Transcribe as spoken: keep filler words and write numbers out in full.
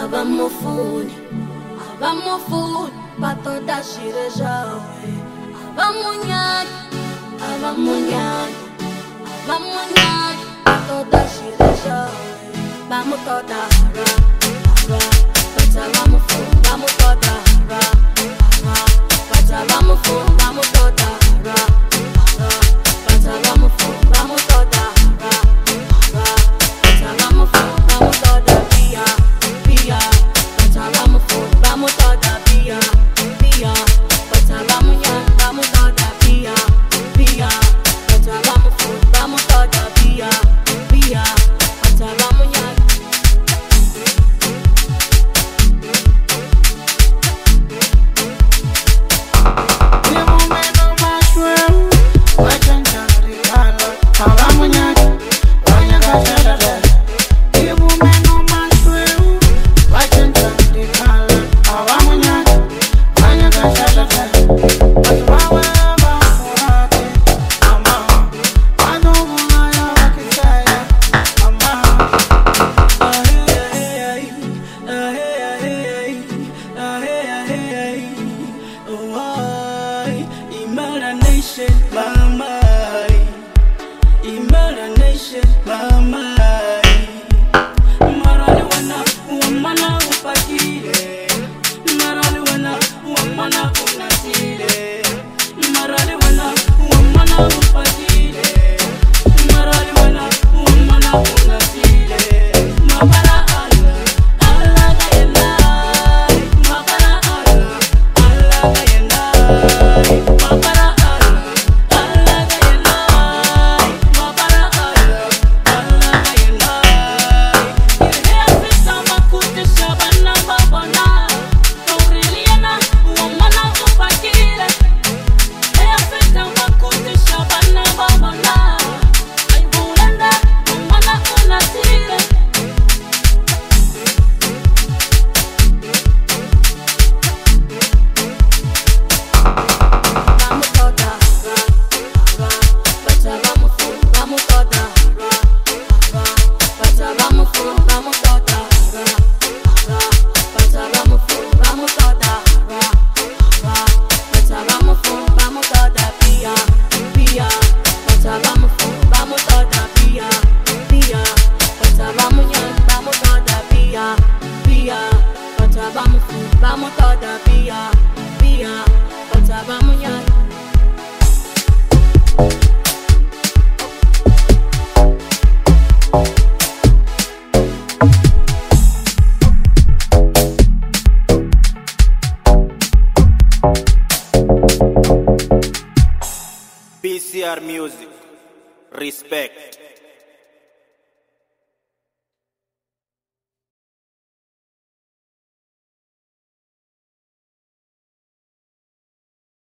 abamufuni abamufuni batoda shirejawe abamunyaki abamunyaki abamunyaki batoda shirejawe bamutoda ra ra bata bamufuni bamutoda ra ra bata bamufuni bamutoda ra ra bata bamufuni bamutoda ra ra bata bamufuni bamutoda pia pia bata bamufuni bamutoda pia pia bata bamunyaki bamutoda pia pia bata bamufuni bamutoda pia pia bata bamunyaki. P C R Music, respect.